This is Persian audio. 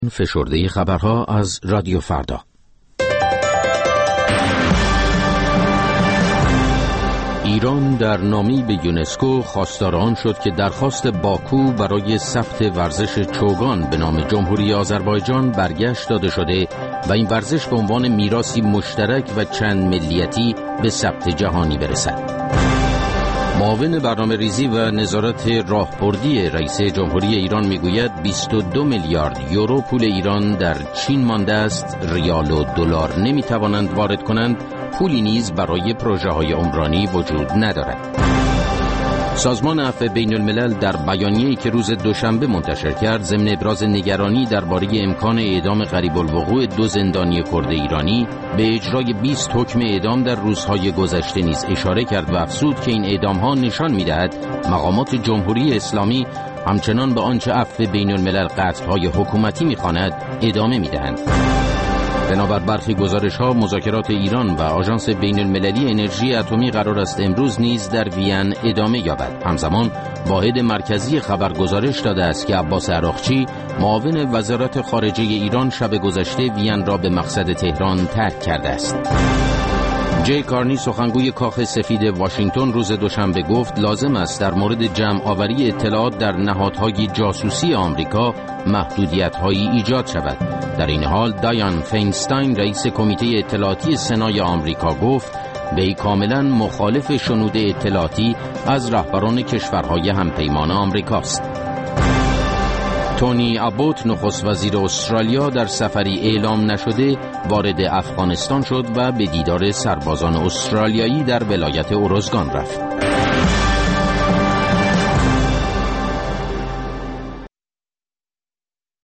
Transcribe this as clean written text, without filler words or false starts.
فشرده خبرها از رادیو فردا. ایران در نامه‌ای به یونسکو خواستار آن شد که درخواست باکو برای ثبت ورزش چوگان به نام جمهوری آذربایجان برگشت داده شده و این ورزش به عنوان میراثی مشترک و چند ملیتی به ثبت جهانی برسد. معاون برنامه‌ریزی و نظارت راهبردی رئیس جمهوری ایران میگوید 22 میلیارد یورو پول ایران در چین مانده است، ریال و دلار نمیتوانند وارد کنند، پولی نیز برای پروژه‌های عمرانی وجود ندارد. سازمان عفو بین الملل در بیانیه‌ای که روز دوشنبه منتشر کرد ضمن ابراز نگرانی درباره امکان اعدام قریب الوقوع 2 زندانی کرد ایرانی به اجرای 20 حکم اعدام در روزهای گذشته نیز اشاره کرد و افزود که این اعدام‌ها نشان می‌دهد مقامات جمهوری اسلامی همچنان به آنچه عفو بین الملل قتل‌های حکومتی می‌خواند ادامه می‌دهند. بنابر برخی گزارش‌ها مذاکرات ایران و آژانس بین المللی انرژی اتمی قرار است امروز نیز در وین ادامه یابد. همزمان واحد مرکزی خبر گزارش داده است که عباس عراقچی معاون وزارت خارجه ایران شب گذشته وین را به مقصد تهران ترک کرده است. جی کارنی سخنگوی کاخ سفید واشنگتن روز دوشنبه گفت لازم است در مورد جمع آوری اطلاعات در نهادهای جاسوسی آمریکا محدودیت‌هایی ایجاد شود. در این حال دایان فینستاین رئیس کمیته اطلاعاتی سنای آمریکا گفت وی کاملا مخالف شنود اطلاعاتی از رهبران کشورهای همپیمان آمریکاست. تونی ابوت نخست وزیر استرالیا در سفری اعلام نشده وارد افغانستان شد و به دیدار سربازان استرالیایی در ولایت اوروزگان رفت.